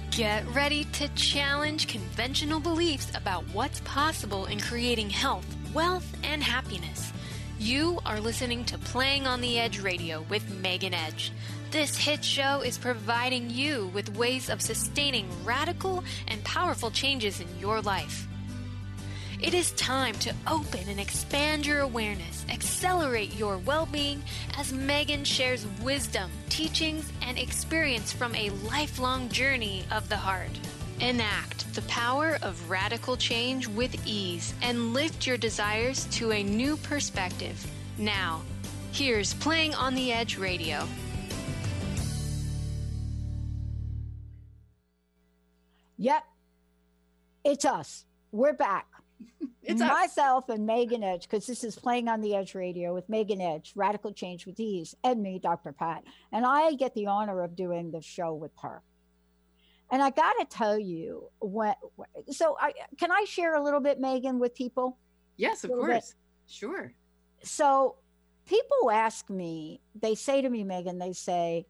Get ready to challenge conventional beliefs about what's possible in creating health, wealth, and happiness. You are listening to Playing on the Edge Radio with Megan Edge. This hit show is providing you with ways of sustaining radical and powerful changes in your life. It is time to open and expand your awareness, accelerate your well-being as Megan shares wisdom, teachings, and experience from a lifelong journey of the heart. Enact the power of radical change with ease and lift your desires to a new perspective. Now, here's Playing on the Edge Radio. Yep, it's us. We're back. It's myself and Megan Edge, because this is Playing on the Edge Radio with Megan Edge, Radical Change with Ease, and me, Dr. Pat. And I get the honor of doing the show with her. And I got to tell you, can I share a little bit, Megan, with people? Yes, of course. Sure. So people ask me, they say to me, Megan, they say,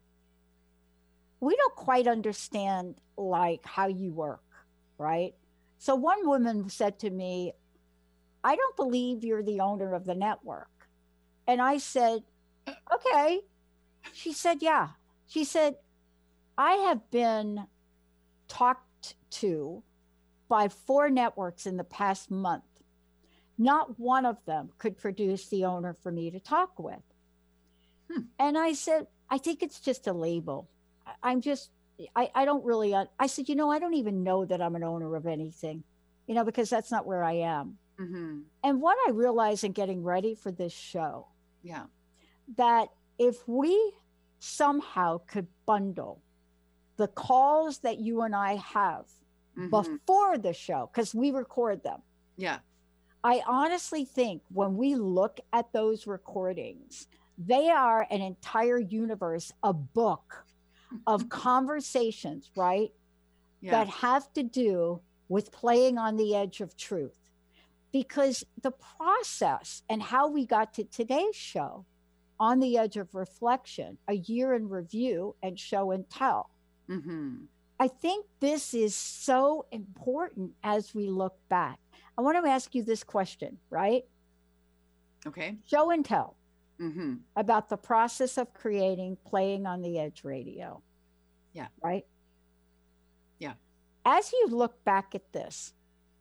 we don't quite understand like how you work, right? So one woman said to me, I don't believe you're the owner of the network. And I said, okay. She said, yeah. She said, I have been talked to by 4 networks in the past month. Not one of them could produce the owner for me to talk with. And I said, I think it's just a label. I don't really, I said, I don't even know that I'm an owner of anything, because that's not where I am. Mm-hmm. And what I realized in getting ready for this show, that if we somehow could bundle the calls that you and I have before the show, because we record them. Yeah. I honestly think when we look at those recordings, they are an entire universe, a book of conversations, right? Yeah. That have to do with playing on the edge of truth. Because the process and how we got to today's show, On the Edge of Reflection, a year in review and show and tell. Mm-hmm. I think this is so important as we look back. I want to ask you this question, right? Okay. Show and tell. Mm-hmm. About the process of creating Playing on the Edge Radio. Yeah. Right? Yeah. As you look back at this,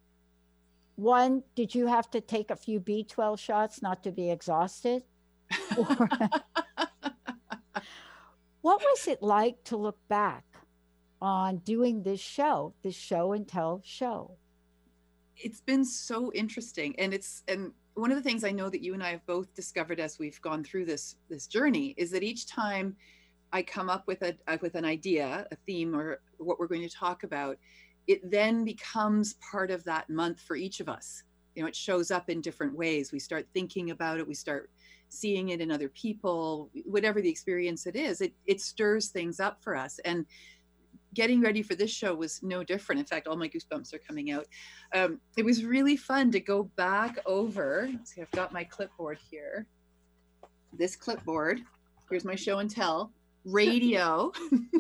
one, did you have to take a few B12 shots not to be exhausted? What was it like to look back on doing this show and tell show? It's been so interesting. And one of the things I know that you and I have both discovered as we've gone through this journey is that each time I come up with an idea, a theme, or what we're going to talk about, it then becomes part of that month for each of us. It shows up in different ways. We start thinking about it. We start seeing it in other people, whatever the experience it is, it stirs things up for us. And getting ready for this show was no different. In fact, all my goosebumps are coming out. It was really fun to go back over. Let's see, I've got my clipboard here. This clipboard, here's my show and tell radio.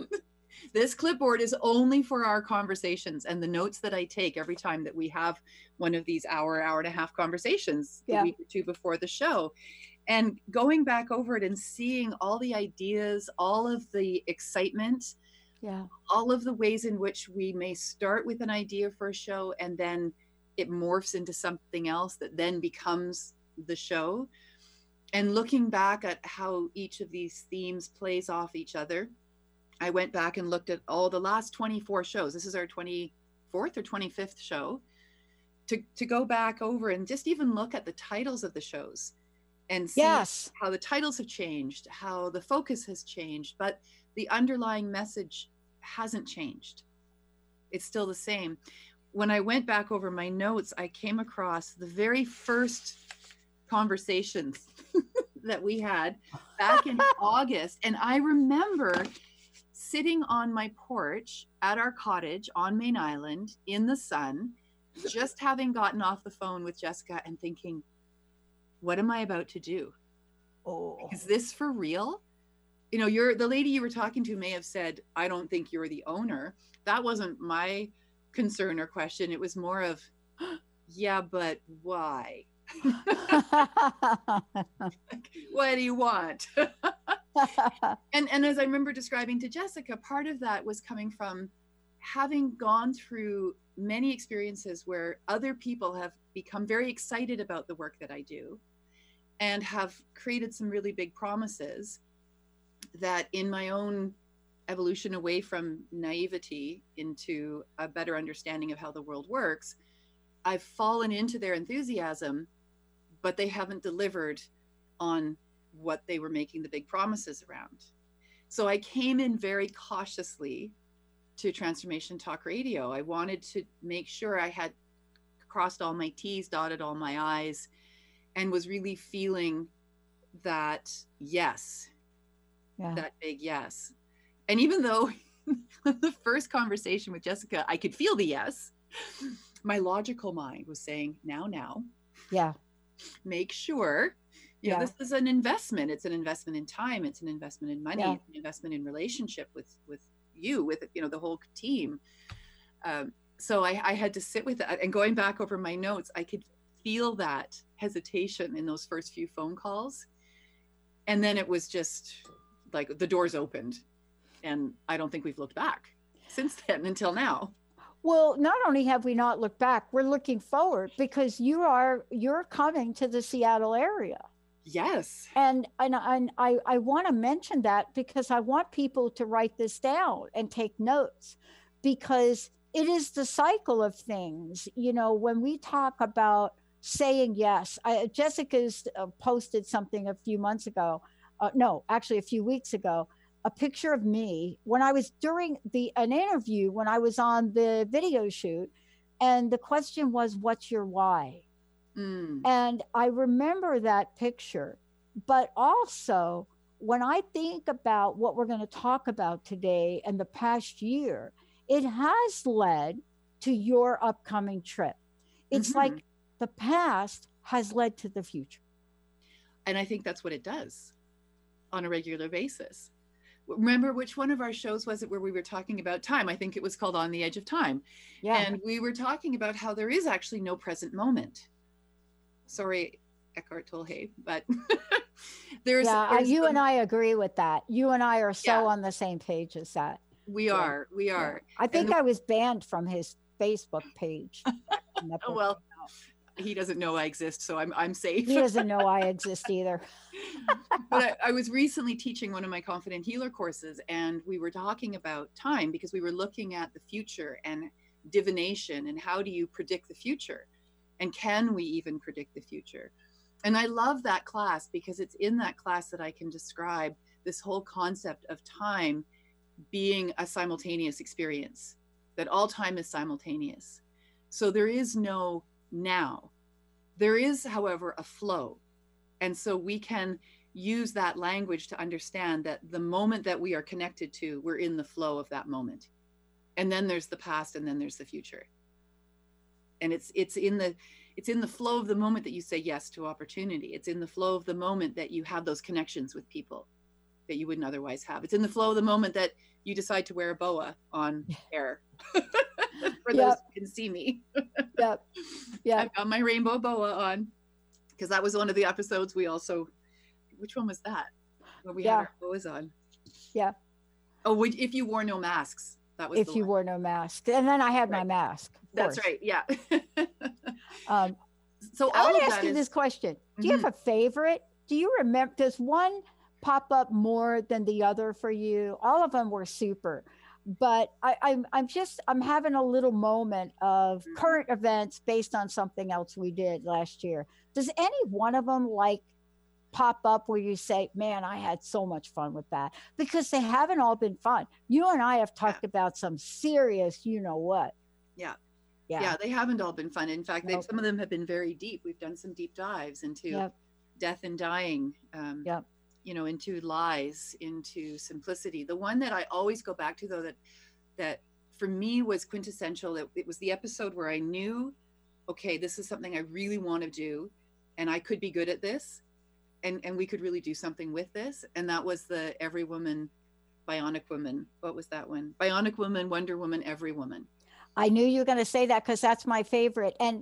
This clipboard is only for our conversations and the notes that I take every time that we have one of these hour and a half conversations the week or two before the show. And going back over it and seeing all the ideas, all of the excitement, all of the ways in which we may start with an idea for a show and then it morphs into something else that then becomes the show. And looking back at how each of these themes plays off each other, I went back and looked at all the last 24 shows. This is our 24th or 25th show. To go back over and just even look at the titles of the shows and see how the titles have changed, how the focus has changed, but the underlying message hasn't changed. It's still the same. When I went back over my notes, I came across the very first conversations that we had back in August. And I remember sitting on my porch at our cottage on Main Island in the sun, just having gotten off the phone with Jessica and thinking, what am I about to do? Is this for real? the lady you were talking to may have said, I don't think you're the owner. That wasn't my concern or question. It was more of, yeah, but why? Like, what do you want? and as I remember describing to Jessica, part of that was coming from having gone through many experiences where other people have become very excited about the work that I do and have created some really big promises that in my own evolution away from naivety into a better understanding of how the world works, I've fallen into their enthusiasm, but they haven't delivered on what they were making the big promises around. So I came in very cautiously to Transformation Talk Radio. I wanted to make sure I had crossed all my T's, dotted all my I's, and was really feeling that yes, that big yes. And even though the first conversation with Jessica, I could feel the yes, my logical mind was saying, now, make sure, this is an investment. It's an investment in time. It's an investment in money. It's an investment in relationship with you, with, the whole team. So I had to sit with that, and going back over my notes, I could feel that hesitation in those first few phone calls. And then it was just like the doors opened, and I don't think we've looked back since then until now. Well, not only have we not looked back, we're looking forward, because you're coming to the Seattle area. Yes. And I want to mention that because I want people to write this down and take notes, because it is the cycle of things. When we talk about saying yes, Jessica's posted something a few months ago. No, actually a few weeks ago, a picture of me when I was during an interview, when I was on the video shoot. And the question was, what's your why? And I remember that picture. But also, when I think about what we're going to talk about today and the past year, it has led to your upcoming trip. It's like the past has led to the future. And I think that's what it does on a regular basis. Remember, which one of our shows was it where we were talking about time? I think it was called On the Edge of Time. Yeah. And we were talking about how there is actually no present moment. Sorry, Eckhart Tolle, but there's you and I agree with that. You and I are so on the same page as that. We are. I think I was banned from his Facebook page. Well, he doesn't know I exist, so I'm safe. He doesn't know I exist either. But I was recently teaching one of my Confident Healer courses, and we were talking about time because we were looking at the future and divination and how do you predict the future, and can we even predict the future? And I love that class because it's in that class that I can describe this whole concept of time being a simultaneous experience, that all time is simultaneous. So there is no now. There is, however, a flow. And so we can use that language to understand that the moment that we are connected to, we're in the flow of that moment. And then there's the past, and then there's the future. And it's in the flow of the moment that you say yes to opportunity. It's in the flow of the moment that you have those connections with people that you wouldn't otherwise have. It's in the flow of the moment that you decide to wear a boa on air. For those who can see me. Yep. I've got my rainbow boa on, because that was one of the episodes we also, which one was that? Where we had our boas on. Yeah. Oh, if you wore no masks. That was if you wore no mask. And then I had my mask. That's right. Yeah. So I want to ask you this question. Do you have a favorite? Do you remember, does one pop up more than the other for you? All of them were super. But I'm having a little moment of current events based on something else we did last year. Does any one of them pop up where you say, man, I had so much fun with that? Because they haven't all been fun. You and I have talked about some serious, you know what? Yeah, they haven't all been fun. In fact, some of them have been very deep. We've done some deep dives into death and dying, into lies, into simplicity. The one that I always go back to, though, that for me was quintessential, it was the episode where I knew, okay, this is something I really want to do, and I could be good at this. and we could really do something with this. And that was the Every Woman, Bionic Woman. What was that one? Bionic Woman, Wonder Woman, Every Woman. I knew you were going to say that because that's my favorite. And,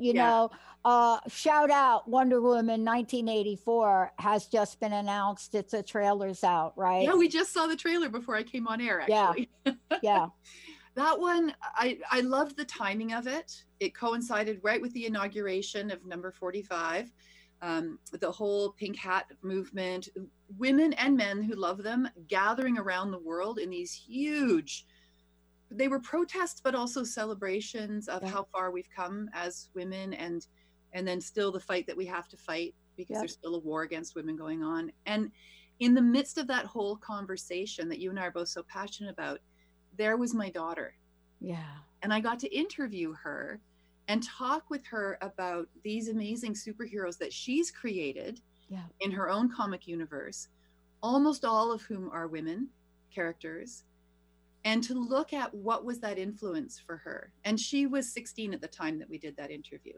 shout out Wonder Woman 1984 has just been announced. It's a trailer's out, right? Yeah, we just saw the trailer before I came on air, actually. Yeah. That one, I loved the timing of it. It coincided right with the inauguration of number 45. The whole pink hat movement, women and men who love them gathering around the world in these huge, they were protests, but also celebrations of how far we've come as women, and then still the fight that we have to fight because there's still a war against women going on. And in the midst of that whole conversation that you and I are both so passionate about, there was my daughter. Yeah. And I got to interview her and talk with her about these amazing superheroes that she's created in her own comic universe, almost all of whom are women characters, and to look at what was that influence for her. And she was 16 at the time that we did that interview.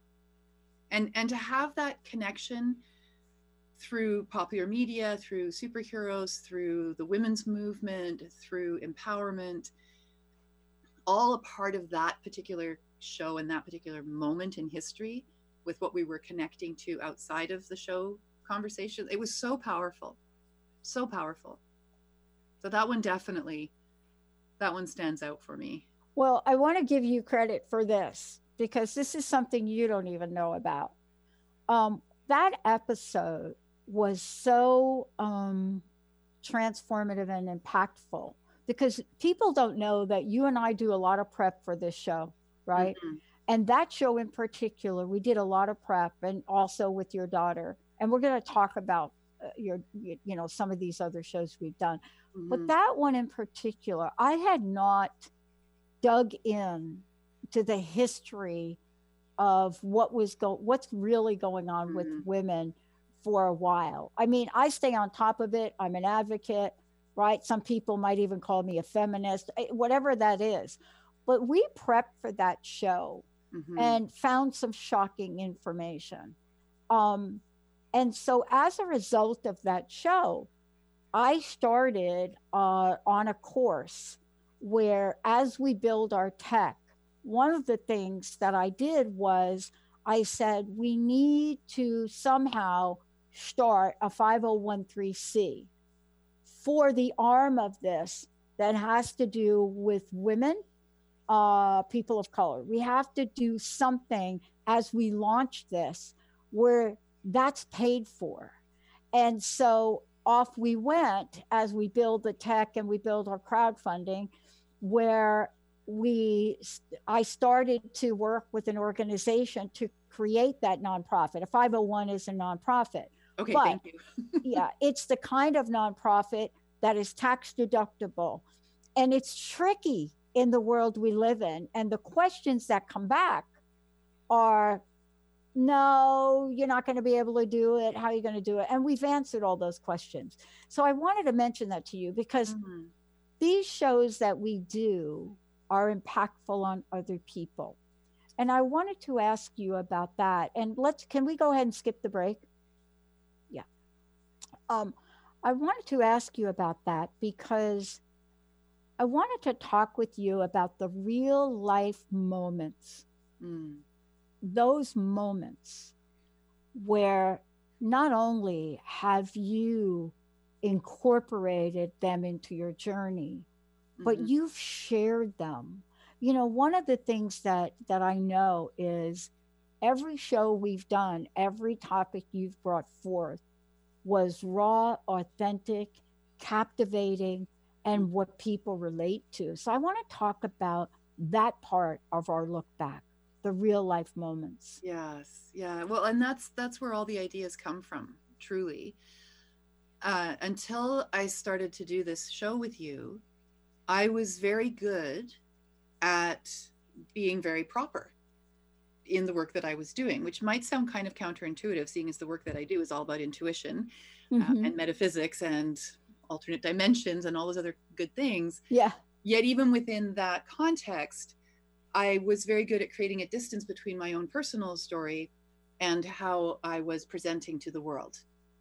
And to have that connection through popular media, through superheroes, through the women's movement, through empowerment, all a part of that particular show and that particular moment in history with what we were connecting to outside of the show conversation. It was so powerful, so powerful. So that one stands out for me. Well, I want to give you credit for this because this is something you don't even know about. That episode was so transformative and impactful because people don't know that you and I do a lot of prep for this show, right? Mm-hmm. And that show in particular, we did a lot of prep, and also with your daughter. And we're going to talk about some of these other shows we've done. Mm-hmm. But that one in particular, I had not dug in to the history of what's really going on with women for a while. I mean, I stay on top of it. I'm an advocate, right? Some people might even call me a feminist, whatever that is. But we prepped for that show and found some shocking information. And so as a result of that show, I started on a course where, as we build our tech, one of the things that I did was I said, we need to somehow start a 501(c)(3) for the arm of this that has to do with women, people of color. We have to do something as we launch this where that's paid for. And so off we went as we build the tech and we build our crowdfunding, where I started to work with an organization to create that nonprofit. A 501 is a nonprofit. Okay, but, thank you. Yeah, it's the kind of nonprofit that is tax deductible. And it's tricky in the world we live in. And the questions that come back are, no, you're not going to be able to do it. How are you going to do it? And we've answered all those questions. So I wanted to mention that to you because these shows that we do are impactful on other people. And I wanted to ask you about that. And can we go ahead and skip the break? Yeah. I wanted to ask you about that because I wanted to talk with you about the real life moments. Those moments where not only have you incorporated them into your journey, but you've shared them. You know, one of the things that I know is every show we've done, every topic you've brought forth was raw, authentic, captivating, and what people relate to. So I want to talk about that part of our look back, the real life moments. Yes. Yeah. Well, and that's where all the ideas come from, truly. Until I started to do this show with you, I was very good at being very proper in the work that I was doing, which might sound kind of counterintuitive, seeing as the work that I do is all about intuition and metaphysics and alternate dimensions and all those other good things. Yeah. Yet even within that context, I was very good at creating a distance between my own personal story and how I was presenting to the world.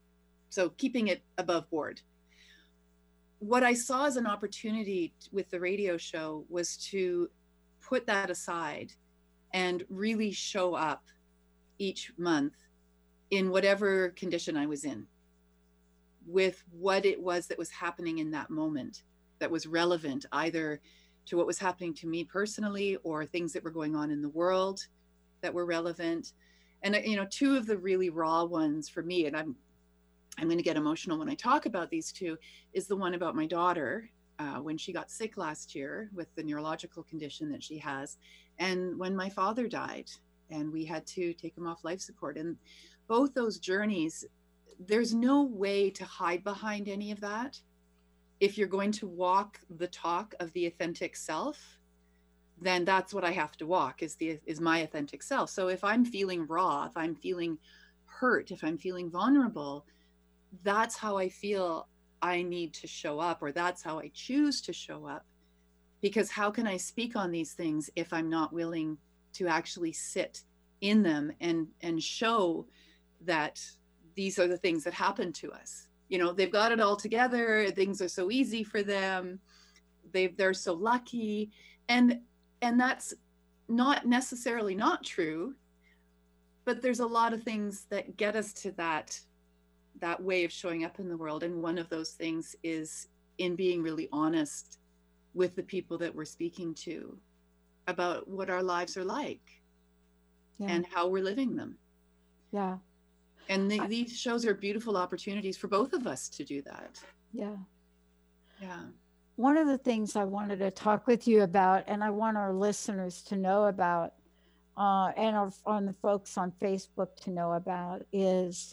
So keeping it above board. What I saw as an opportunity with the radio show was to put that aside and really show up each month in whatever condition I was in, with what it was that was happening in that moment that was relevant, either to what was happening to me personally or things that were going on in the world that were relevant. And, you know, two of the really raw ones for me, and I'm going to get emotional when I talk about these two, is the one about my daughter when she got sick last year with the neurological condition that she has, and when my father died and we had to take him off life support. And both those journeys, there's no way to hide behind any of that. If you're going to walk the talk of the authentic self, then that's what I have to walk, is my authentic self. So if I'm feeling raw, if I'm feeling hurt, if I'm feeling vulnerable, that's how I feel I need to show up, or that's how I choose to show up. Because how can I speak on these things if I'm not willing to actually sit in them and show that these are the things that happen to us? You know, they've got it all together. Things are so easy for them. They're so lucky. And that's not necessarily not true, but there's a lot of things that get us to that way of showing up in the world. And one of those things is in being really honest with the people that we're speaking to about what our lives are like, yeah, and how we're living them. Yeah. And these shows are beautiful opportunities for both of us to do that. Yeah. Yeah. One of the things I wanted to talk with you about, and I want our listeners to know about, and on the folks on Facebook to know about, is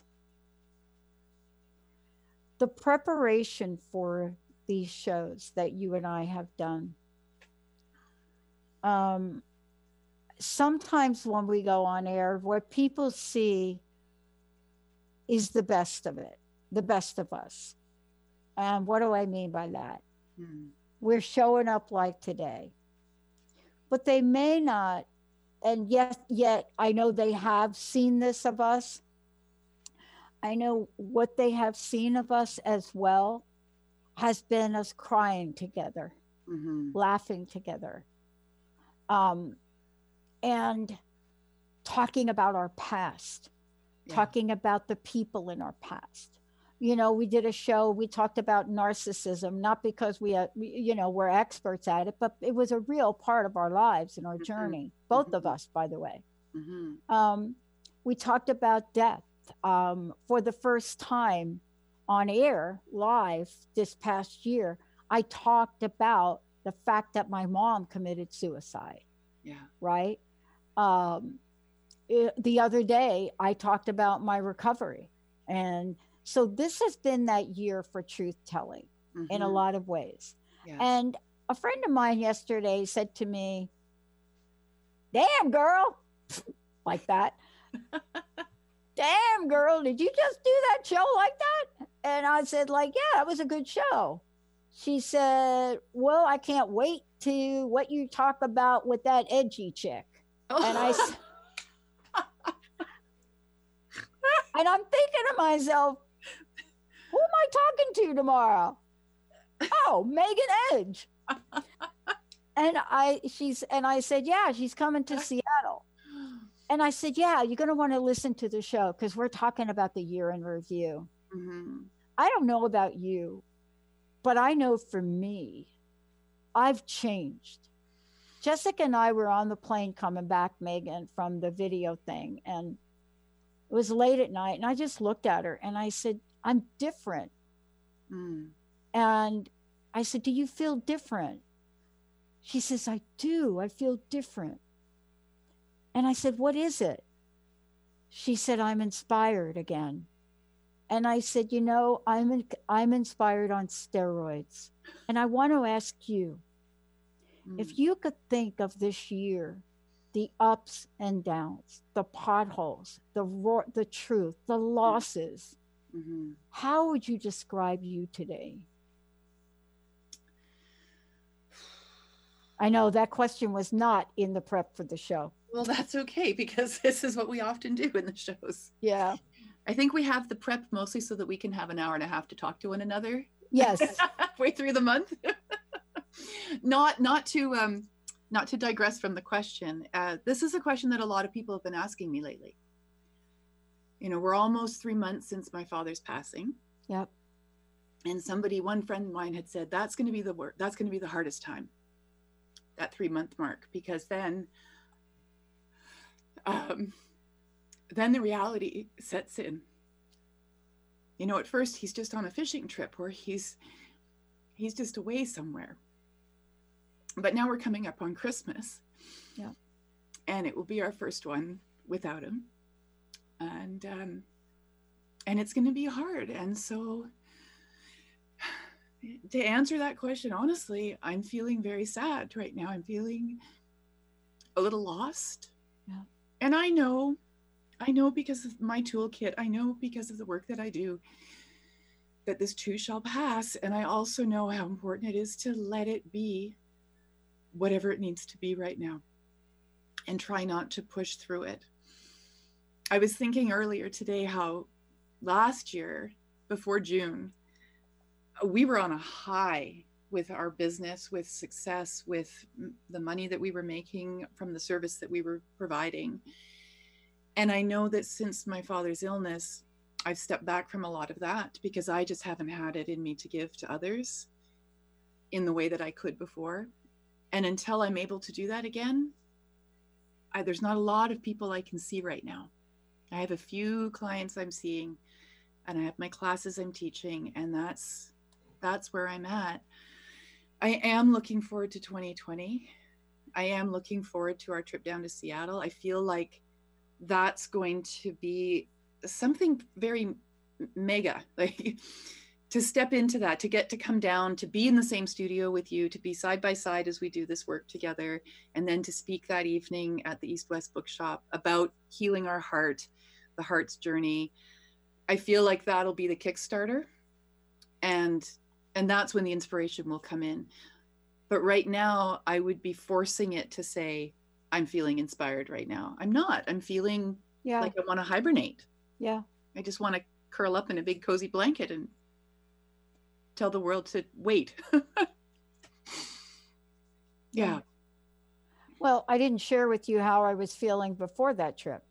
the preparation for these shows that you and I have done. Sometimes when we go on air, what people see is the best of it, the best of us. And what do I mean by that? We're showing up like today, but they may not. And yet I know they have seen this of us. I know what they have seen of us as well has been us crying together, laughing together, and talking about our past, talking about the people in our past. You know, we did a show, we talked about narcissism, not because we're experts at it, but it was a real part of our lives and our journey, both of us, by the way. We talked about death. For the first time on air, live, this past year, I talked about the fact that my mom committed suicide. Yeah. Right? The other day, I talked about my recovery. And so this has been that year for truth telling in a lot of ways. Yes. And a friend of mine yesterday said to me, "Damn, girl," like that. "Damn, girl, did you just do that show like that?" And I said, "Yeah, it was a good show." She said, "Well, I can't wait to what you talk about with that edgy chick." And and I'm thinking to myself, who am I talking to tomorrow? Oh, Megan Edge. And I said, "Yeah, she's coming to Seattle." And I said, "Yeah, you're going to want to listen to the show because we're talking about the year in review." I don't know about you, but I know for me, I've changed. Jessica and I were on the plane coming back, Megan, from the video thing. And it was late at night. And I just looked at her and I said, "I'm different." And I said, "Do you feel different?" She says, "I do. I feel different." And I said, "What is it?" She said, "I'm inspired again." And I said, "You know, I'm inspired on steroids." And I want to ask you, if you could think of this year, the ups and downs, the potholes, the truth, the losses, how would you describe you today? I know that question was not in the prep for the show. Well, that's okay, because this is what we often do in the shows. Yeah. I think we have the prep mostly so that we can have an hour and a half to talk to one another. Yes. Halfway through the month. Not to digress from the question. This is a question that a lot of people have been asking me lately. You know, we're almost 3 months since my father's passing. Yep. And one friend of mine had said, that's going to be the work. That's going to be the hardest time, that 3-month mark, because then the reality sets in. You know, at first he's just on a fishing trip, or he's just away somewhere. But now we're coming up on Christmas. Yeah. And it will be our first one without him. And it's going to be hard. And so to answer that question, honestly, I'm feeling very sad right now. I'm feeling a little lost. Yeah. And I know because of my toolkit, I know because of the work that I do, that this too shall pass. And I also know how important it is to let it be whatever it needs to be right now and try not to push through it. I was thinking earlier today how last year, before June, we were on a high with our business, with success, with the money that we were making from the service that we were providing. And I know that since my father's illness, I've stepped back from a lot of that because I just haven't had it in me to give to others in the way that I could before. And until I'm able to do that again, there's not a lot of people I can see right now. I have a few clients I'm seeing, and I have my classes I'm teaching, and that's where I'm at. I am looking forward to 2020. I am looking forward to our trip down to Seattle. I feel like that's going to be something very mega, like to step into that, to get to come down, to be in the same studio with you, to be side by side as we do this work together, and then to speak that evening at the East West Bookshop about healing our heart, the heart's journey. I feel like that'll be the Kickstarter, and that's when the inspiration will come in. But right now, I would be forcing it to say, I'm feeling inspired right now. I'm not. I'm feeling like I want to hibernate. Yeah. I just want to curl up in a big cozy blanket and tell the world to wait. Yeah. Well, I didn't share with you how I was feeling before that trip.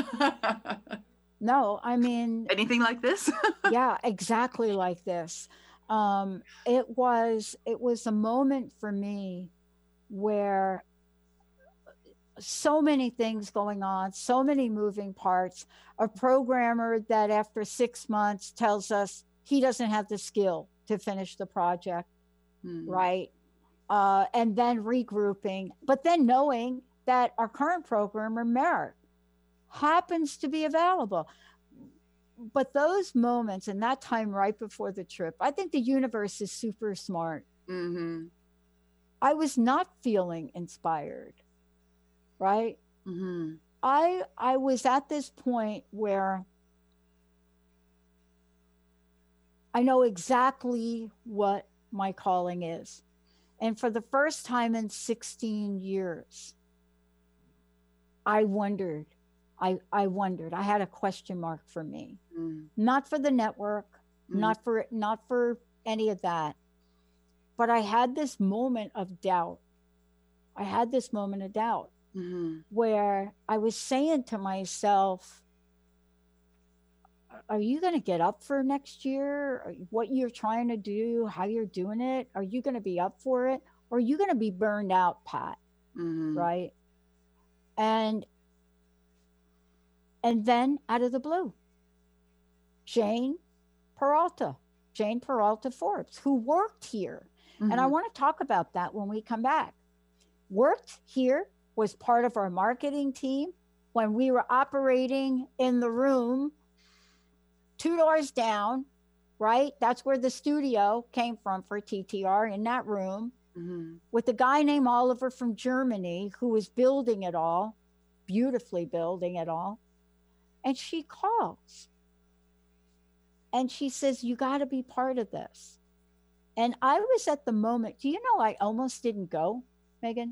No, I mean, anything like this? Yeah, exactly like this. It was a moment for me where so many things going on, so many moving parts, a programmer that after 6 months tells us he doesn't have the skill to finish the project, right? And then regrouping, but then knowing that our current programmer, Merrick, happens to be available. But those moments and that time right before the trip, I think the universe is super smart. Mm-hmm. I was not feeling inspired, right? Mm-hmm. I was at this point where I know exactly what my calling is. And for the first time in 16 years, I wondered. I wondered. I had a question mark for me. Not for the network, not for any of that. But I had this moment of doubt. Where I was saying to myself, are you going to get up for next year? What you're trying to do, how you're doing it? Are you going to be up for it? Or are you going to be burned out, Pat? Right? And then out of the blue, Jane Peralta Forbes, who worked here. And I want to talk about that when we come back. Worked here, was part of our marketing team when we were operating in the room 2 doors down, right? That's where the studio came from for TTR, in that room, with a guy named Oliver from Germany who was building it all, beautifully building it all. And she calls and she says, you got to be part of this. And I was at the moment, do you know, I almost didn't go, Megan?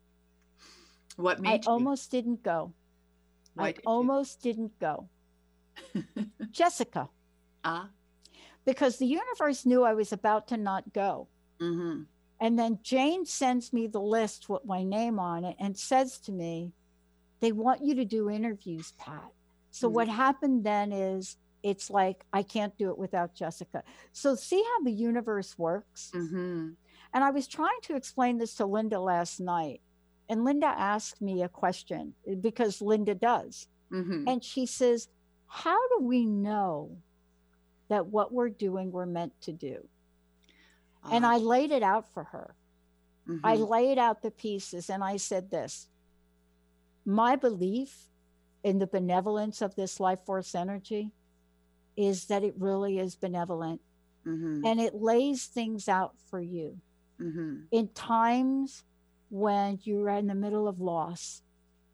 What made you? I almost didn't go. Why I almost didn't go. Jessica. Because the universe knew I was about to not go. Mm-hmm. And then Jane sends me the list with my name on it and says to me, they want you to do interviews, Pat. So what happened then is, it's like, I can't do it without Jessica. So see how the universe works? Mm-hmm. And I was trying to explain this to Linda last night. And Linda asked me a question, because Linda does. Mm-hmm. And she says, how do we know that what we're doing, we're meant to do? And I laid it out for her. Mm-hmm. I laid out the pieces and I said this: my belief in the benevolence of this life force energy is that it really is benevolent. Mm-hmm. And it lays things out for you Mm-hmm. in times when you're in the middle of loss,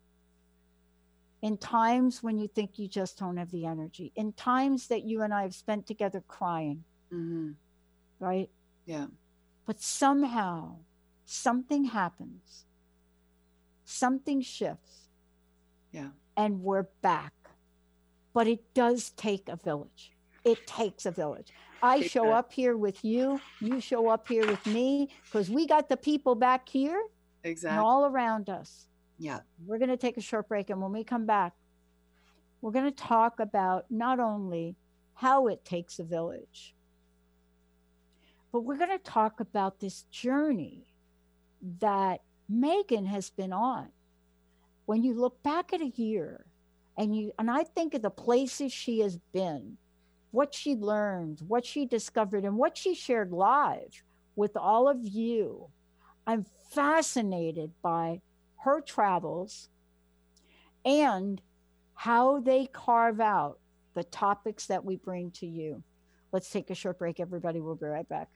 in times when you think you just don't have the energy, in times that you and I have spent together crying, Mm-hmm. right? Yeah. But somehow something happens, something shifts, Yeah. and we're back. But it does take a village. It takes a village. I show up here with you, you show up here with me, because we got the people back here Exactly. and all around us. Yeah. We're going to take a short break. And when we come back, we're going to talk about not only how it takes a village, but we're going to talk about this journey that Megan has been on. When you look back at a year and I think of the places she has been, what she learned, what she discovered, and what she shared live with all of you, I'm fascinated by her travels and how they carve out the topics that we bring to you. Let's take a short break, everybody. We'll be right back.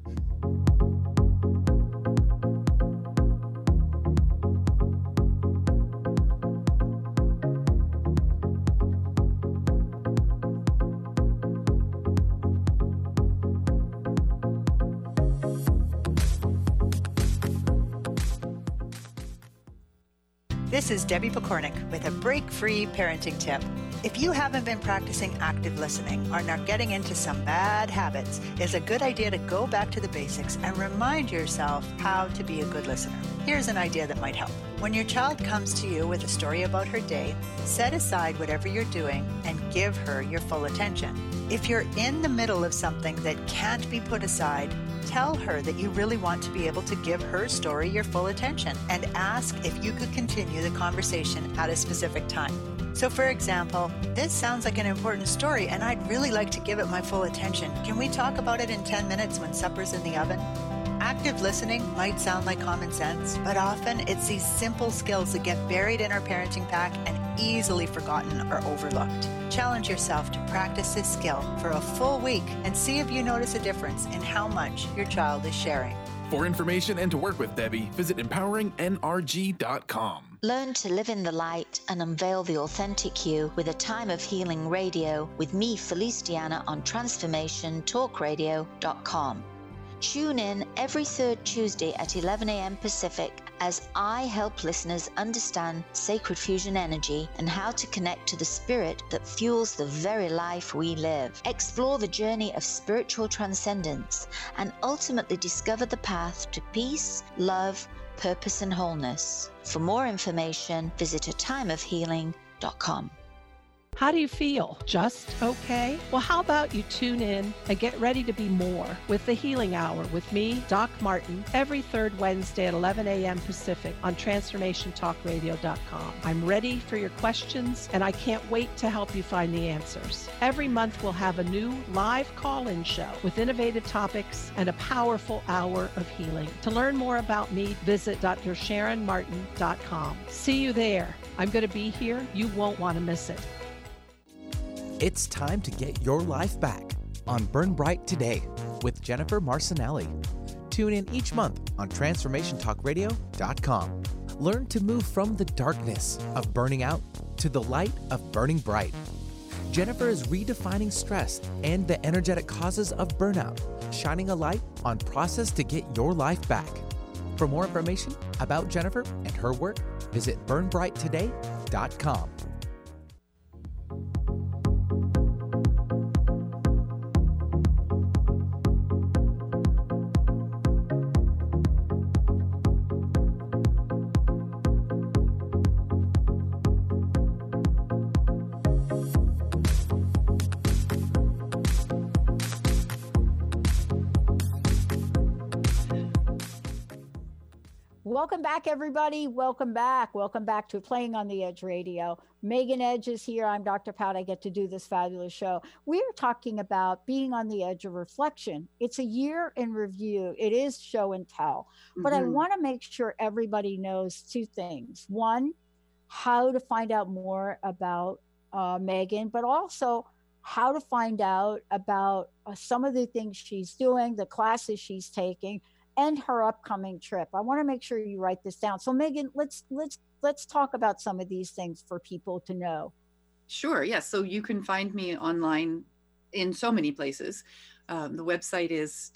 This is Debbie Pokornik with a break-free parenting tip. If you haven't been practicing active listening or are getting into some bad habits, it's a good idea to go back to the basics and remind yourself how to be a good listener. Here's an idea that might help. When your child comes to you with a story about her day, set aside whatever you're doing and give her your full attention. If you're in the middle of something that can't be put aside, tell her that you really want to be able to give her story your full attention and ask if you could continue the conversation at a specific time. So for example, this sounds like an important story and I'd really like to give it my full attention. Can we talk about it in 10 minutes when supper's in the oven? Active listening might sound like common sense, but often it's these simple skills that get buried in our parenting pack and easily forgotten or overlooked. Challenge yourself to practice this skill for a full week and see if you notice a difference in how much your child is sharing. For information and to work with Debbie, visit empoweringnrg.com. Learn to live in the light and unveil the authentic you with A Time of Healing Radio with me, Felice Diana, on transformationtalkradio.com. Tune in every third Tuesday at 11 a.m. Pacific as I help listeners understand sacred fusion energy and how to connect to the spirit that fuels the very life we live. Explore the journey of spiritual transcendence and ultimately discover the path to peace, love, purpose, and wholeness. For more information, visit atimeofhealing.com. How do you feel? Just okay? Well, how about you tune in and get ready to be more with the Healing Hour with me, Doc Martin, every third Wednesday at 11 a.m. Pacific on TransformationTalkRadio.com. I'm ready for your questions, and I can't wait to help you find the answers. Every month, we'll have a new live call-in show with innovative topics and a powerful hour of healing. To learn more about me, visit DrSharonMartin.com. See you there. I'm going to be here. You won't want to miss it. It's time to get your life back on Burn Bright Today with Jennifer Marcinelli. Tune in each month on TransformationTalkRadio.com. Learn to move from the darkness of burning out to the light of burning bright. Jennifer is redefining stress and the energetic causes of burnout, shining a light on process to get your life back. For more information about Jennifer and her work, visit burnbrighttoday.com. Welcome back, everybody. Welcome back. Welcome back to Playing on the Edge Radio. Megan Edge is here. I'm Dr. Pat. I get to do this fabulous show. We are talking about being on the edge of reflection. It's a year in review. It is show and tell. But I want to make sure everybody knows two things. One, how to find out more about Megan, but also how to find out about some of the things she's doing, the classes she's taking, and her upcoming trip. I want to make sure you write this down. So Megan, let's talk about some of these things for people to know. Sure. Yes. So you can find me online in so many places. The website is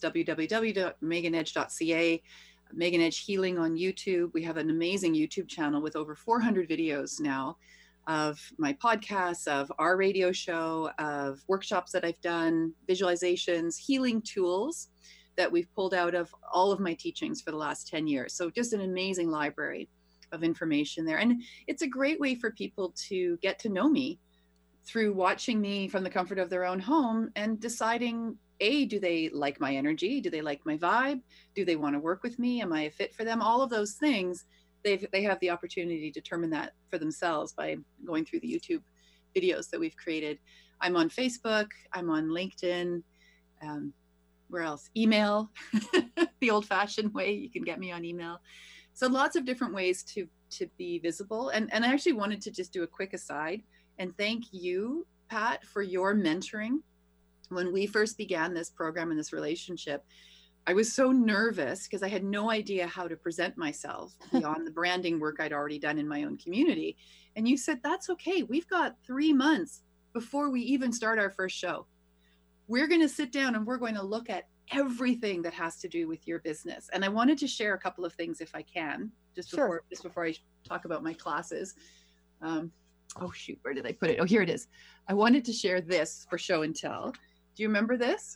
www.meganedge.ca. Megan Edge Healing on YouTube. We have an amazing YouTube channel with over 400 videos now of my podcasts, of our radio show, of workshops that I've done, visualizations, healing tools that we've pulled out of all of my teachings for the last 10 years. So just an amazing library of information there. And it's a great way for people to get to know me through watching me from the comfort of their own home and deciding, A, do they like my energy? Do they like my vibe? Do they want to work with me? Am I a fit for them? All of those things, they have the opportunity to determine that for themselves by going through the YouTube videos that we've created. I'm on Facebook. I'm on LinkedIn. Where else? Email, the old-fashioned way. You can get me on email. So lots of different ways to be visible. And I actually wanted to just do a quick aside and thank you, Pat, for your mentoring. When we first began this program and this relationship, I was so nervous because I had no idea how to present myself beyond the branding work I'd already done in my own community. And you said, that's okay. We've got 3 months before we even start our first show. We're going to sit down and we're going to look at everything that has to do with your business. And I wanted to share a couple of things if I can, just before I talk about my classes. Oh shoot, where did I put it? Oh, here it is. I wanted to share this for show and tell. Do you remember this?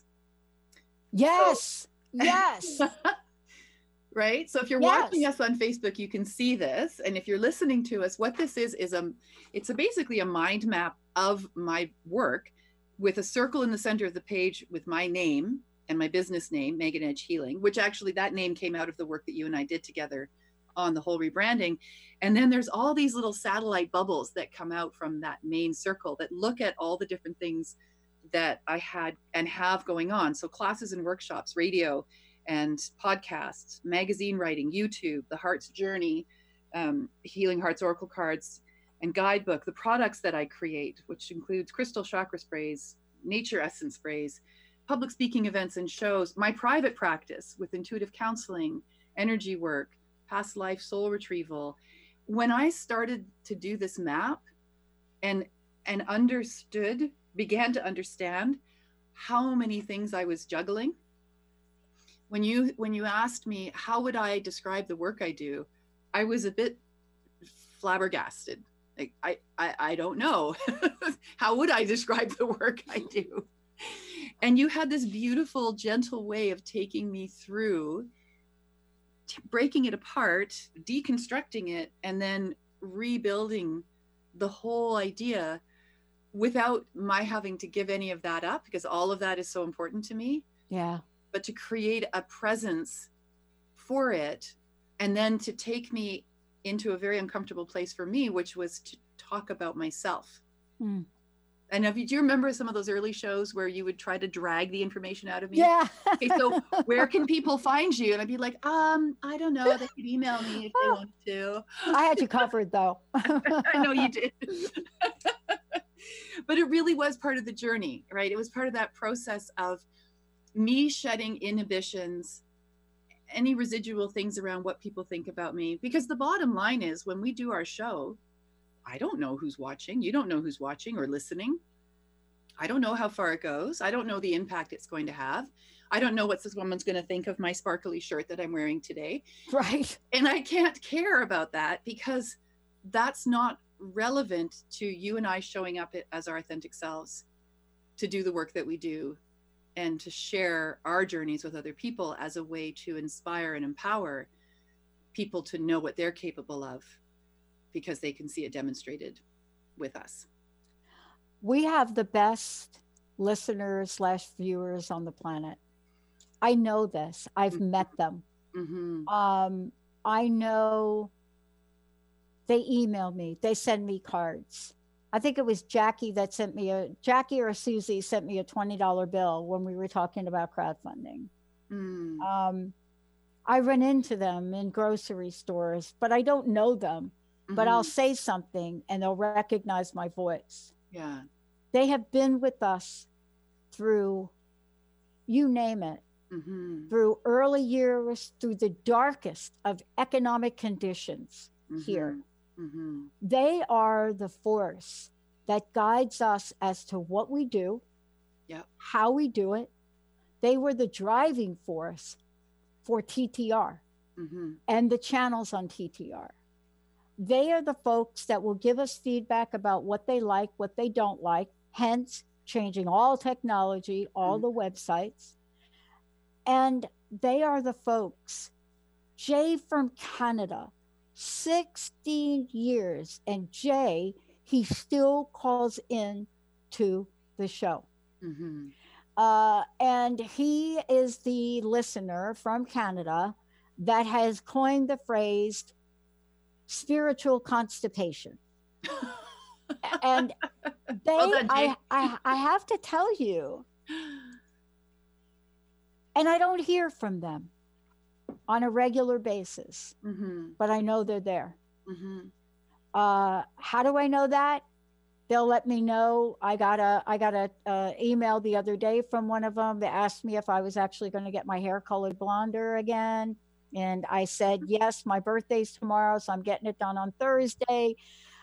Yes. Yes. Right? So if you're watching us on Facebook, you can see this. And if you're listening to us, what this is it's basically a mind map of my work, with a circle in the center of the page with my name and my business name, Megan Edge Healing, which actually that name came out of the work that you and I did together on the whole rebranding. And then there's all these little satellite bubbles that come out from that main circle that look at all the different things that I had and have going on. So classes and workshops, radio and podcasts, magazine writing, YouTube, The Heart's Journey, Healing Hearts Oracle cards, and guidebook, the products that I create, which includes crystal chakra sprays, nature essence sprays, public speaking events and shows, my private practice with intuitive counseling, energy work, past life soul retrieval. When I started to do this map and began to understand how many things I was juggling, when you asked me, how would I describe the work I do? I was a bit flabbergasted. Like, I don't know. How would I describe the work I do? And you had this beautiful, gentle way of taking me through, breaking it apart, deconstructing it, and then rebuilding the whole idea without my having to give any of that up, because all of that is so important to me. Yeah. But to create a presence for it, and then to take me into a very uncomfortable place for me, which was to talk about myself. Mm. And do you remember some of those early shows where you would try to drag the information out of me? Yeah. Okay, so where can people find you? And I'd be like, I don't know. They could email me if they want to. I had you covered though. I know you did. But it really was part of the journey, right? It was part of that process of me shedding inhibitions, any residual things around what people think about me. Because the bottom line is, when we do our show, I don't know who's watching. You don't know who's watching or listening. I don't know how far it goes. I don't know the impact it's going to have. I don't know what this woman's going to think of my sparkly shirt that I'm wearing today. Right. And I can't care about that, because that's not relevant to you and I showing up as our authentic selves to do the work that we do and to share our journeys with other people as a way to inspire and empower people to know what they're capable of, because they can see it demonstrated with us. We have the best listeners / viewers on the planet. I know this. I've met them. Mm-hmm. I know they email me, they send me cards. I think it was Jackie or Susie sent me a $20 bill when we were talking about crowdfunding. I run into them in grocery stores, but I don't know them. But I'll say something and they'll recognize my voice. Yeah. They have been with us through, you name it, through early years, through the darkest of economic conditions here. They are the force that guides us as to what we do, how we do it. They were the driving force for TTR and the channels on TTR. They are the folks that will give us feedback about what they like, what they don't like, hence changing all technology, all the websites. And they are the folks, Jay from Canada, 16 years. And Jay, he still calls in to the show. And he is the listener from Canada that has coined the phrase spiritual constipation. And I have to tell you, and I don't hear from them on a regular basis, but I know they're there. How do I know that? They'll let me know. I got a email the other day from one of them that asked me if I was actually going to get my hair colored blonder again. And I said, yes, my birthday's tomorrow, so I'm getting it done on Thursday.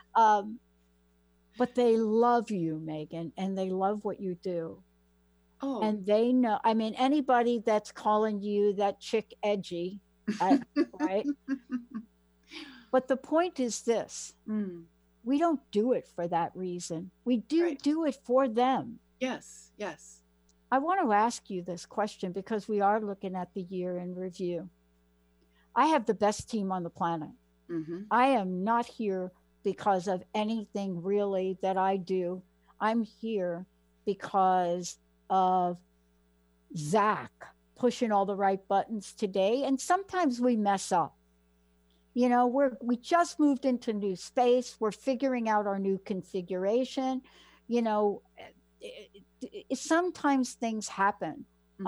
But they love you, Megan, and they love what you do. Oh. And they know, I mean, anybody that's calling you that chick edgy, right? But the point is this. We don't do it for that reason. We do it for them. Yes, yes. I want to ask you this question because we are looking at the year in review. I have the best team on the planet. I am not here because of anything really that I do. I'm here because of Zach pushing all the right buttons today. And sometimes we mess up. You know, we just moved into new space. We're figuring out our new configuration. You know, sometimes things happen,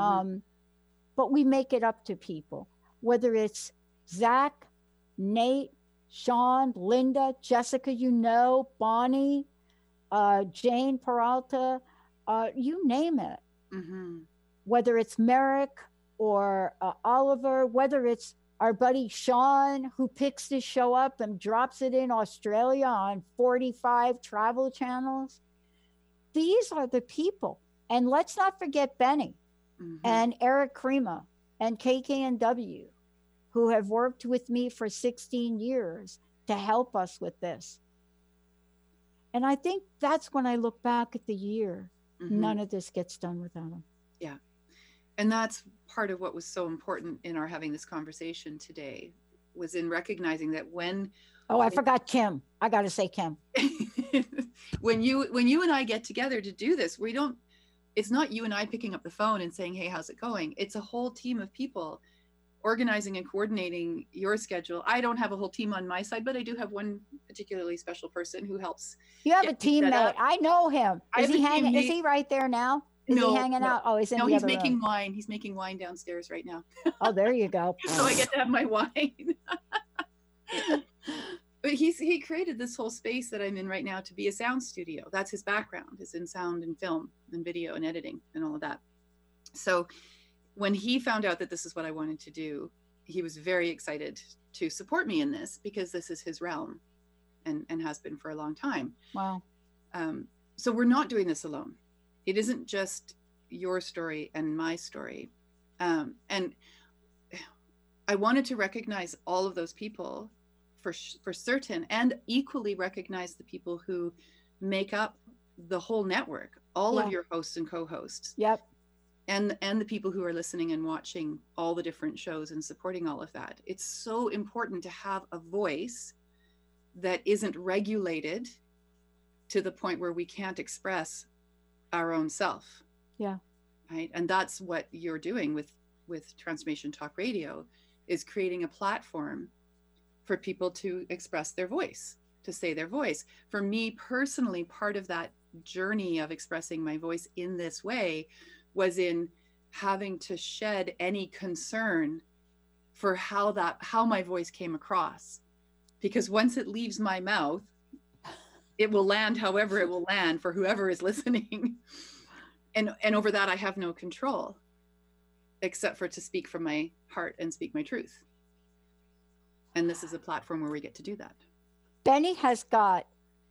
but we make it up to people, whether it's Zach, Nate, Sean, Linda, Jessica, Bonnie, Jane Peralta, you name it. Whether it's Merrick or Oliver, whether it's our buddy Sean, who picks this show up and drops it in Australia on 45 travel channels. These are the people. And let's not forget Benny and Eric Crema and KKNW, who have worked with me for 16 years to help us with this. And I think that's when I look back at the year, none of this gets done without them. Yeah. And that's part of what was so important in our having this conversation today, was in recognizing that when... Oh, I forgot Kim. I got to say Kim. when you and I get together to do this, it's not you and I picking up the phone and saying, hey, how's it going? It's a whole team of people organizing and coordinating your schedule. I don't have a whole team on my side, but I do have one particularly special person who helps. You have a teammate. I know him. Is he right there now? Is he hanging out? Oh, he's in the other room. No, he's making wine. He's making wine downstairs right now. Oh, there you go. So I get to have my wine. But he created this whole space that I'm in right now to be a sound studio. That's his background, is in sound and film and video and editing and all of that. So when he found out that this is what I wanted to do, he was very excited to support me in this, because this is his realm and has been for a long time. Wow. So we're not doing this alone. It isn't just your story and my story. And I wanted to recognize all of those people for certain, and equally recognize the people who make up the whole network, all of your hosts and co-hosts. Yep. And the people who are listening and watching all the different shows and supporting all of that. It's so important to have a voice that isn't regulated to the point where we can't express our own self. Yeah. Right. And that's what you're doing with Transformation Talk Radio, is creating a platform for people to express their voice, to say their voice. For me personally, part of that journey of expressing my voice in this way was in having to shed any concern for how my voice came across. Because once it leaves my mouth, it will land however it will land for whoever is listening. And over that, I have no control, except for to speak from my heart and speak my truth. And this is a platform where we get to do that. Benny has got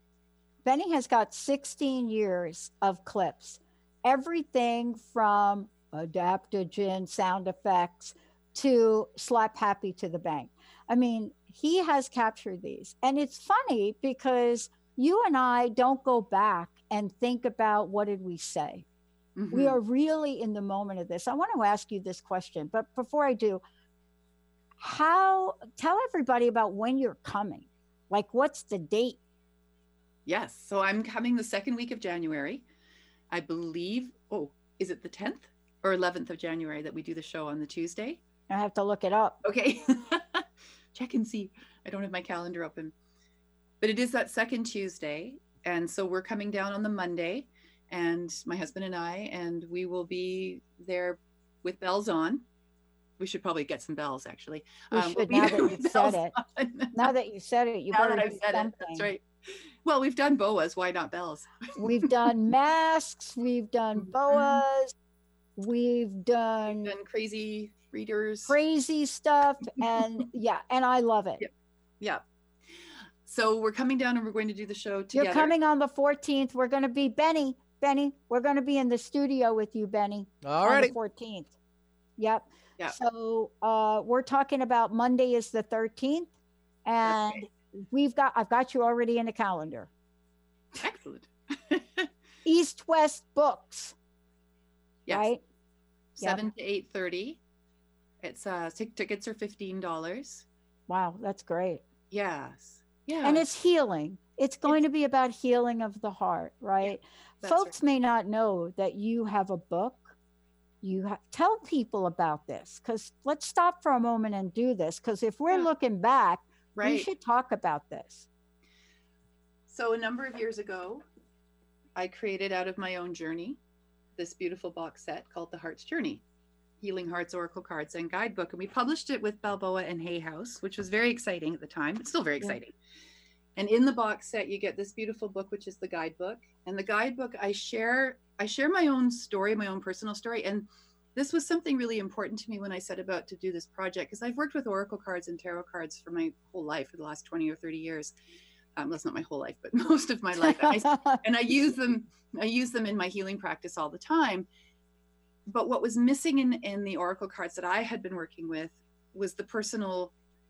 16 years of clips, everything from adaptogen sound effects to slap happy to the bank. I mean, he has captured these. And it's funny because you and I don't go back and think about what did we say. Mm-hmm. We are really in the moment of this. I want to ask you this question, but before I do, tell everybody about when you're coming. Like, what's the date? Yes. So I'm coming the second week of January. I believe, is it the 10th or 11th of January that we do the show on the Tuesday? I have to look it up. Okay. Check and see. I don't have my calendar open. But it is that second Tuesday. And so we're coming down on the Monday, and my husband and I, and we will be there with bells on. We should probably get some bells, actually. We should, now that you've said it. Now that you said it, you better do something. That's right. Well, we've done boas. Why not bells? We've done masks. We've done boas. We've done crazy readers. Crazy stuff. And yeah, and I love it. Yeah. So we're coming down and we're going to do the show together. You're coming on the 14th. We're going to be, Benny, we're going to be in the studio with you, Benny. All right. On the 14th. Yep. Yeah. So we're talking about Monday is the 13th, and I've got you already in the calendar. Excellent. East West Books. Yes. Right? 7 to 8:30. It's tickets are $15. Wow, that's great. Yes. Yeah. And it's healing. It's going to be about healing of the heart, right? Yeah, folks may not know that you have a book. Tell people about this, because let's stop for a moment and do this, because if we're looking back, we should talk about this. So a number of years ago, I created out of my own journey this beautiful box set called The Heart's Journey, Healing Hearts, Oracle Cards, and Guidebook. And we published it with Balboa and Hay House, which was very exciting at the time. It's still very exciting. And in the box set, you get this beautiful book, which is the guidebook. And the guidebook, I share my own story, my own personal story. And this was something really important to me when I set about to do this project, because I've worked with Oracle cards and tarot cards for my whole life, for the last 20 or 30 years. That's not my whole life, but most of my life. And I use them in my healing practice all the time. But what was missing in the Oracle cards that I had been working with was the personal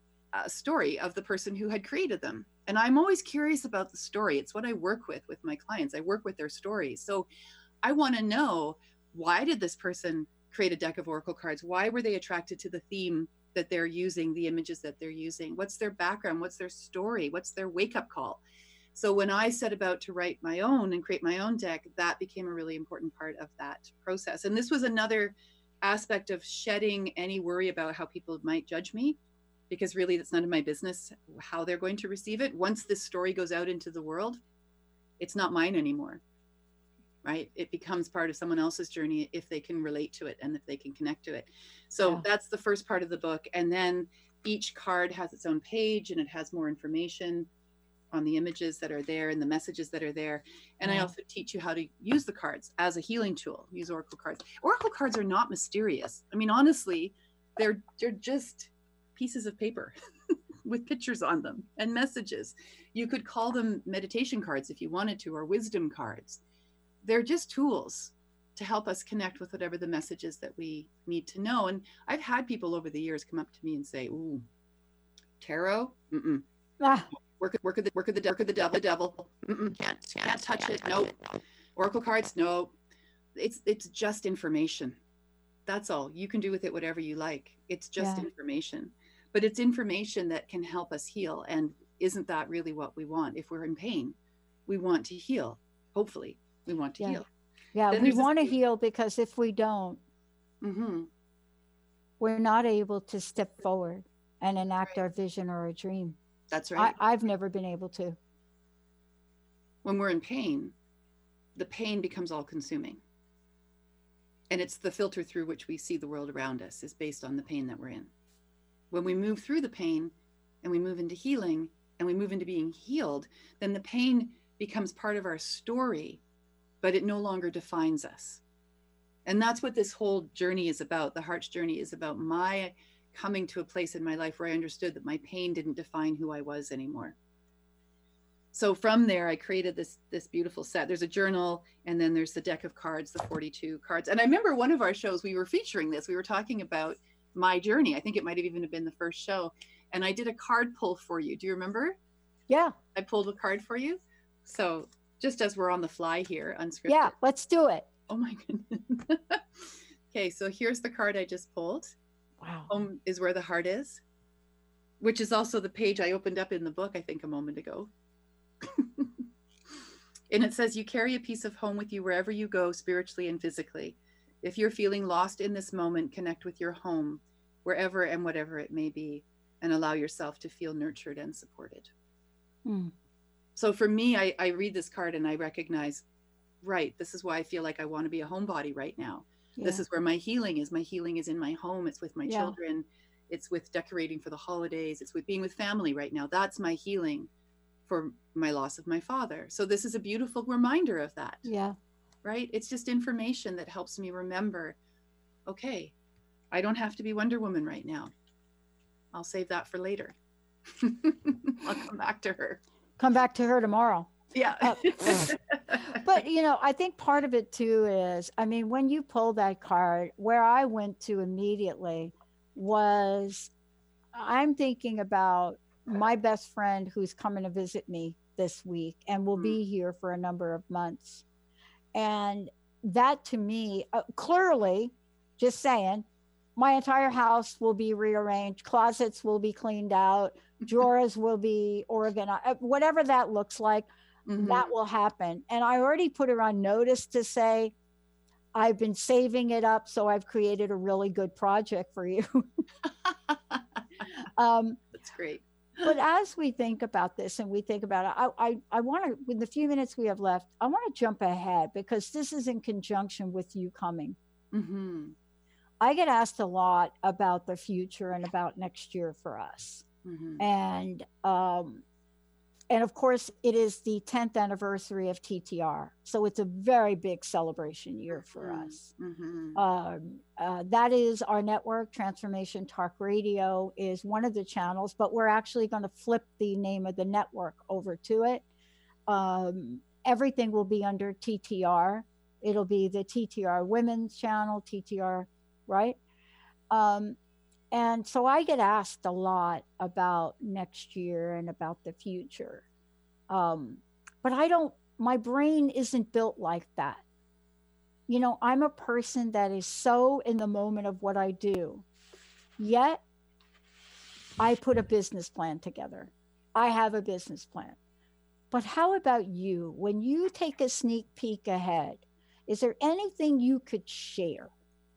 story of the person who had created them. And I'm always curious about the story. It's what I work with my clients. I work with their stories. So I want to know, why did this person create a deck of Oracle cards? Why were they attracted to the theme that they're using, the images that they're using? What's their background? What's their story? What's their wake-up call? So when I set about to write my own and create my own deck, that became a really important part of that process. And this was another aspect of shedding any worry about how people might judge me, because really that's none of my business how they're going to receive it. Once this story goes out into the world, it's not mine anymore, right? It becomes part of someone else's journey if they can relate to it and if they can connect to it. So that's the first part of the book. And then each card has its own page, and it has more information on the images that are there and the messages that are there. And I also teach you how to use the cards as a healing tool. Use Oracle cards. Oracle cards are not mysterious. I mean, honestly, they're just pieces of paper with pictures on them and messages. You could call them meditation cards if you wanted to, or wisdom cards. They're just tools to help us connect with whatever the message is that we need to know. And I've had people over the years come up to me and say, "Ooh, tarot? Mm-mm. Work of the devil. Mm-mm. Can't touch it. Nope. Oracle cards? No. It's just information. That's all. You can do with it whatever you like. It's just information. But it's information that can help us heal. And isn't that really what we want? If we're in pain, we want to heal. Hopefully, we want to heal. Yeah, we want to heal, because if we don't, we're not able to step forward and enact our vision or a dream. That's right. I've never been able to. When we're in pain, the pain becomes all consuming. And it's the filter through which we see the world around us is based on the pain that we're in. When we move through the pain and we move into healing and we move into being healed, then the pain becomes part of our story, but it no longer defines us. And that's what this whole journey is about. The Heart's journey is about my coming to a place in my life where I understood that my pain didn't define who I was anymore. So from there, I created this beautiful set. There's a journal, and then there's the deck of cards, the 42 cards. And I remember one of our shows, we were featuring this. We were talking about my journey. I think it might have even been the first show. And I did a card pull for you. Do you remember? Yeah. I pulled a card for you. So just as we're on the fly here, unscripted. Yeah, let's do it. Oh my goodness. Okay, so here's the card I just pulled. Wow. Home is where the heart is, which is also the page I opened up in the book, I think, a moment ago. And it says, you carry a piece of home with you wherever you go, spiritually and physically. If you're feeling lost in this moment, connect with your home, wherever and whatever it may be, and allow yourself to feel nurtured and supported. So for me, I read this card and I recognize, right, this is why I feel like I want to be a homebody right now. Yeah. This is where my healing is. My healing is in my home. It's with my children. It's with decorating for the holidays. It's with being with family right now. That's my healing for my loss of my father. So this is a beautiful reminder of that. Yeah. Right? It's just information that helps me remember, okay, I don't have to be Wonder Woman right now. I'll save that for later. I'll come back to her. Come back to her tomorrow. Yeah. But, you know, I think part of it too is, I mean, when you pull that card, where I went to immediately was, I'm thinking about my best friend who's coming to visit me this week and will be here for a number of months. And that to me, clearly, just saying, my entire house will be rearranged, closets will be cleaned out, drawers will be organized, whatever that looks like, that will happen. And I already put her on notice to say, I've been saving it up, so I've created a really good project for you. That's great. But as we think about this and we think about it, I want to, with the few minutes we have left, I want to jump ahead because this is in conjunction with you coming. I get asked a lot about the future and about next year for us. And of course, it is the 10th anniversary of TTR. So it's a very big celebration year for us. That is our network. Transformation Talk Radio is one of the channels, but we're actually going to flip the name of the network over to it. Everything will be under TTR. It'll be the TTR Women's Channel, TTR, right? And so I get asked a lot about next year and about the future. But my brain isn't built like that. You know, I'm a person that is so in the moment of what I do. Yet, I put a business plan together. I have a business plan. But how about you? When you take a sneak peek ahead, is there anything you could share?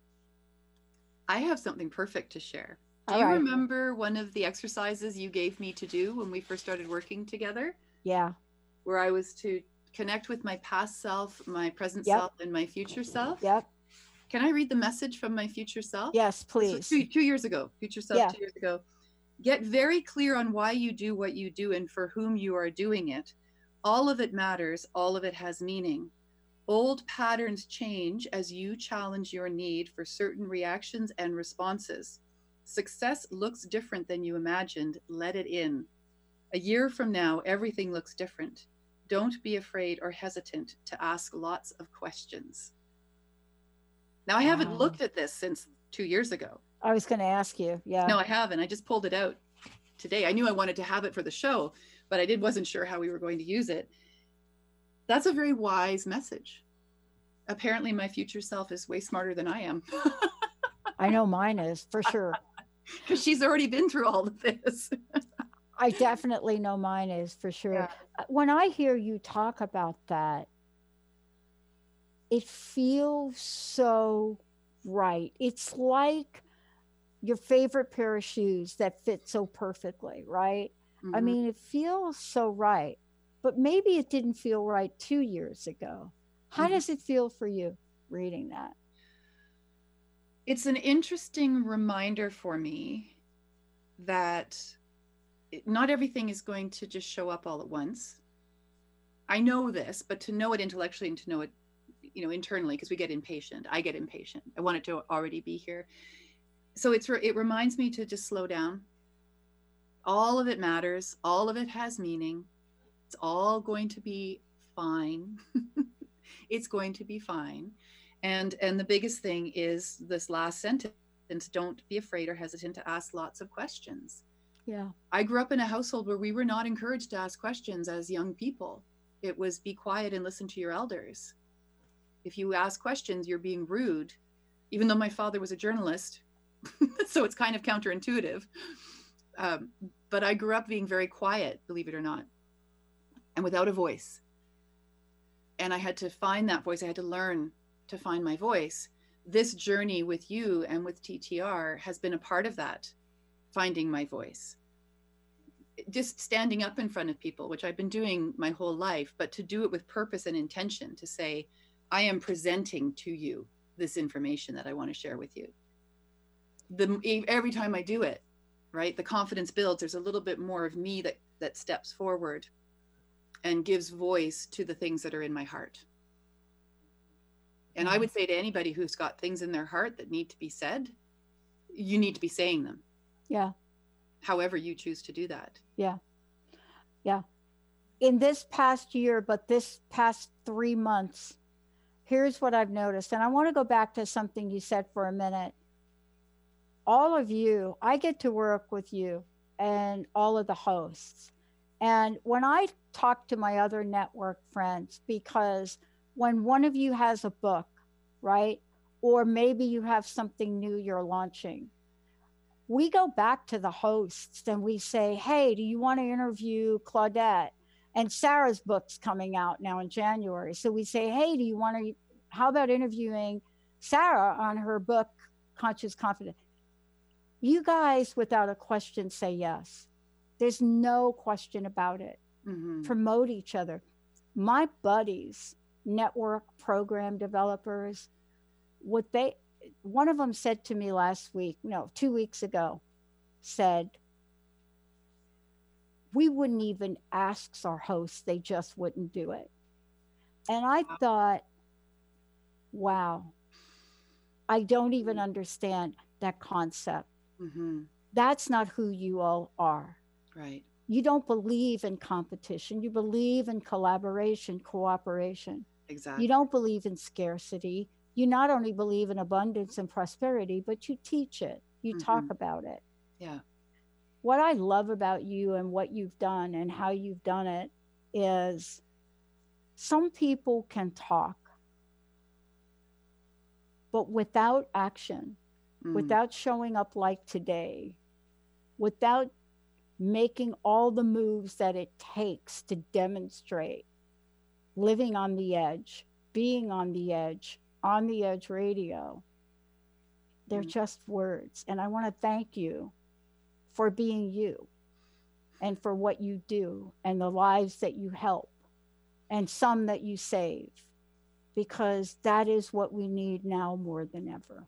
I have something perfect to share. Do you remember one of the exercises you gave me to do when we first started working together? Yeah. Where I was to connect with my past self, my present self, and my future self? Yep. Can I read the message from my future self? Yes, please. 2 years ago. Future self 2 years ago. Get very clear on why you do what you do and for whom you are doing it. All of it matters. All of it has meaning. Old patterns change as you challenge your need for certain reactions and responses. Success looks different than you imagined. Let it in. A year from now, everything looks different. Don't be afraid or hesitant to ask lots of questions. Now, I haven't looked at this since 2 years ago. I was going to ask you. Yeah. No, I haven't. I just pulled it out today. I knew I wanted to have it for the show, but I wasn't sure how we were going to use it. That's a very wise message. Apparently, my future self is way smarter than I am. I know mine is, for sure. Because she's already been through all of this. I definitely know mine is, for sure. Yeah. When I hear you talk about that, it feels so right. It's like your favorite pair of shoes that fit so perfectly, right? I mean, it feels so right, but maybe it didn't feel right 2 years ago. How does it feel for you reading that? It's an interesting reminder for me that not everything is going to just show up all at once. I know this, but to know it intellectually and to know it, internally, because we get impatient. I get impatient. I want it to already be here. So it reminds me to just slow down. All of it matters. All of it has meaning. It's all going to be fine. It's going to be fine. And the biggest thing is this last sentence: don't be afraid or hesitant to ask lots of questions. Yeah. I grew up in a household where we were not encouraged to ask questions as young people. It was be quiet and listen to your elders. If you ask questions, you're being rude, even though my father was a journalist. So it's kind of counterintuitive. But I grew up being very quiet, believe it or not, and without a voice. And I had to find that voice. I had to learn to find my voice. This journey with you and with TTR has been a part of that, finding my voice. Just standing up in front of people, which I've been doing my whole life, but to do it with purpose and intention, to say, I am presenting to you this information that I want to share with you. Every time I do it, right, the confidence builds. There's a little bit more of me that steps forward and gives voice to the things that are in my heart. And I would say to anybody who's got things in their heart that need to be said, you need to be saying them. Yeah. However you choose to do that. Yeah. Yeah. In this past year, but this past 3 months, here's what I've noticed. And I want to go back to something you said for a minute. All of you, I get to work with you and all of the hosts. And when I talk to my other network friends, because when one of you has a book, right, or maybe you have something new you're launching, we go back to the hosts and we say, hey, do you want to interview Claudette? And Sarah's book's coming out now in January. So we say, hey, how about interviewing Sarah on her book, Conscious Confidence? You guys, without a question, say yes. There's no question about it. Promote each other. My buddies, network program developers, one of them said to me 2 weeks ago, said, we wouldn't even ask our hosts, they just wouldn't do it. And I thought, wow, I don't even understand that concept. That's not who you all are. Right. You don't believe in competition. You believe in collaboration, cooperation. Exactly. You don't believe in scarcity. You not only believe in abundance and prosperity, but you teach it. You talk about it. Yeah. What I love about you and what you've done and how you've done it is some people can talk, but without action, without showing up like today, without making all the moves that it takes to demonstrate living on the edge, being on the edge radio, they're just words. And I want to thank you for being you and for what you do and the lives that you help and some that you save, because that is what we need now more than ever.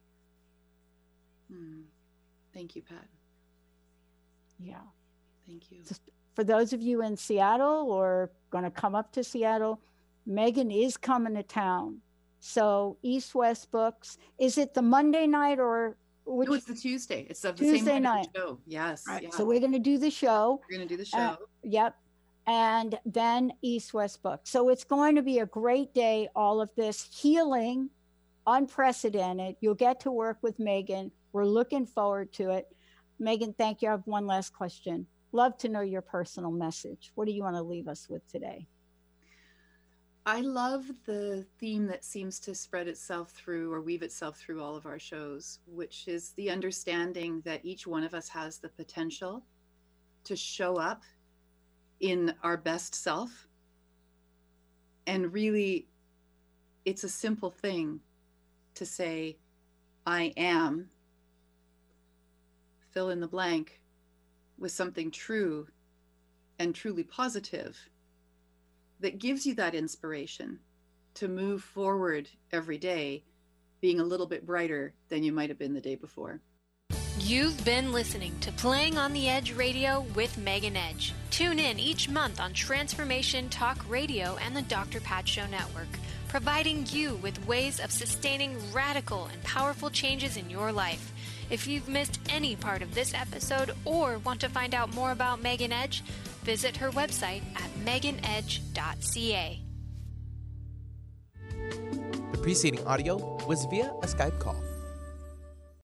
Thank you, Pat. Yeah. Thank you. For those of you in Seattle or going to come up to Seattle, Megan is coming to town. So East West Books, is it the Monday night or which? No, it's the Tuesday. It's the Tuesday same night. Show. Yes. Right. Yeah. So we're going to do the show. We're going to do the show. Yep. And then East West Books. So it's going to be a great day. All of this healing, unprecedented. You'll get to work with Megan. We're looking forward to it. Megan, thank you. I have one last question. Love to know your personal message. What do you want to leave us with today? I love the theme that seems to spread itself through or weave itself through all of our shows, which is the understanding that each one of us has the potential to show up in our best self. And really, it's a simple thing to say, I am, fill in the blank with something true and truly positive that gives you that inspiration to move forward every day, being a little bit brighter than you might have been the day before. You've been listening to Playing on the Edge Radio with Megan Edge. Tune in each month on Transformation Talk Radio and the Dr. Pat Show Network, providing you with ways of sustaining radical and powerful changes in your life. If you've missed any part of this episode or want to find out more about Megan Edge, visit her website at meganedge.ca. The preceding audio was via a Skype call.